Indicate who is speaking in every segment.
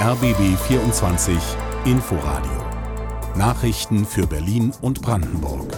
Speaker 1: RBB 24 Inforadio. Nachrichten für Berlin und Brandenburg.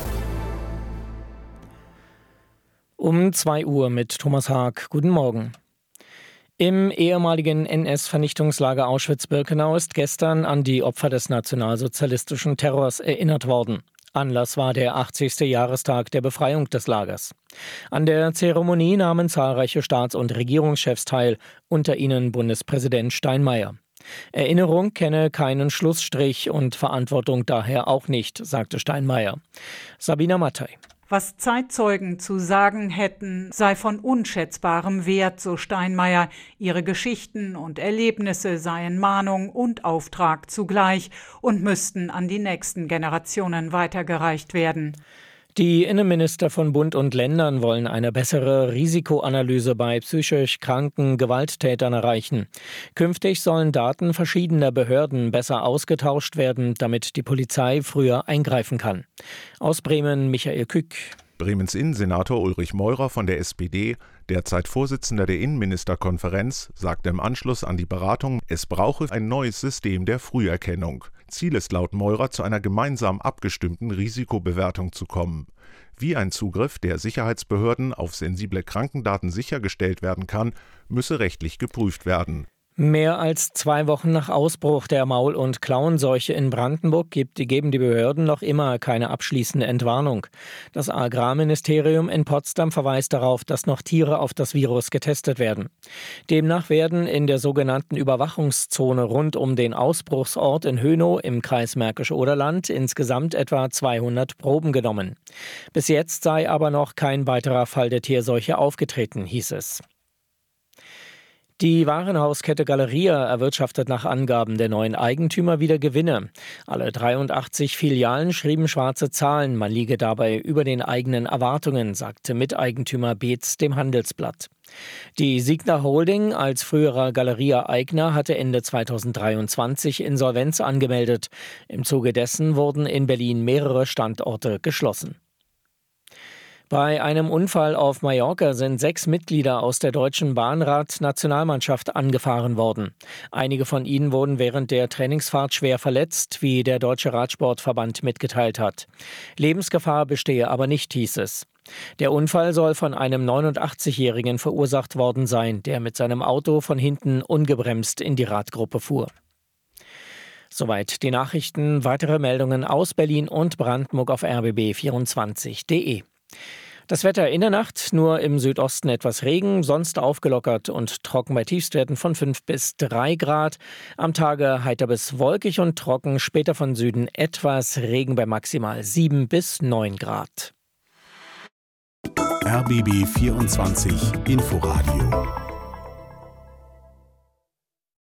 Speaker 2: Um 2 Uhr mit Thomas Haag. Guten Morgen. Im ehemaligen NS-Vernichtungslager Auschwitz-Birkenau ist gestern an die Opfer des nationalsozialistischen Terrors erinnert worden. Anlass war der 80. Jahrestag der Befreiung des Lagers. An der Zeremonie nahmen zahlreiche Staats- und Regierungschefs teil, unter ihnen Bundespräsident Steinmeier. Erinnerung kenne keinen Schlussstrich und Verantwortung daher auch nicht, sagte Steinmeier. Sabina Mattei.
Speaker 3: Was Zeitzeugen zu sagen hätten, sei von unschätzbarem Wert, so Steinmeier. Ihre Geschichten und Erlebnisse seien Mahnung und Auftrag zugleich und müssten an die nächsten Generationen weitergereicht werden.
Speaker 2: Die Innenminister von Bund und Ländern wollen eine bessere Risikoanalyse bei psychisch kranken Gewalttätern erreichen. Künftig sollen Daten verschiedener Behörden besser ausgetauscht werden, damit die Polizei früher eingreifen kann. Aus Bremen Michael Kück.
Speaker 4: Bremens Innensenator Ulrich Meurer von der SPD, derzeit Vorsitzender der Innenministerkonferenz, sagte im Anschluss an die Beratung, es brauche ein neues System der Früherkennung. Ziel ist laut Meurer, zu einer gemeinsam abgestimmten Risikobewertung zu kommen. Wie ein Zugriff der Sicherheitsbehörden auf sensible Krankendaten sichergestellt werden kann, müsse rechtlich geprüft werden.
Speaker 2: Mehr als 2 Wochen nach Ausbruch der Maul- und Klauenseuche in Brandenburg geben die Behörden noch immer keine abschließende Entwarnung. Das Agrarministerium in Potsdam verweist darauf, dass noch Tiere auf das Virus getestet werden. Demnach werden in der sogenannten Überwachungszone rund um den Ausbruchsort in Hönow im Kreis Märkische Oderland insgesamt etwa 200 Proben genommen. Bis jetzt sei aber noch kein weiterer Fall der Tierseuche aufgetreten, hieß es. Die Warenhauskette Galeria erwirtschaftet nach Angaben der neuen Eigentümer wieder Gewinne. Alle 83 Filialen schrieben schwarze Zahlen, man liege dabei über den eigenen Erwartungen, sagte Miteigentümer Beetz dem Handelsblatt. Die Signa Holding als früherer Galeria-Eigner hatte Ende 2023 Insolvenz angemeldet. Im Zuge dessen wurden in Berlin mehrere Standorte geschlossen. Bei einem Unfall auf Mallorca sind 6 Mitglieder aus der deutschen Bahnrad-Nationalmannschaft angefahren worden. Einige von ihnen wurden während der Trainingsfahrt schwer verletzt, wie der Deutsche Radsportverband mitgeteilt hat. Lebensgefahr bestehe aber nicht, hieß es. Der Unfall soll von einem 89-Jährigen verursacht worden sein, der mit seinem Auto von hinten ungebremst in die Radgruppe fuhr. Soweit die Nachrichten. Weitere Meldungen aus Berlin und Brandenburg auf rbb24.de. Das Wetter in der Nacht, nur im Südosten etwas Regen, sonst aufgelockert und trocken bei Tiefstwerten von 5 bis 3 Grad. Am Tage heiter bis wolkig und trocken, später von Süden etwas Regen bei maximal 7 bis 9 Grad.
Speaker 1: RBB 24 Inforadio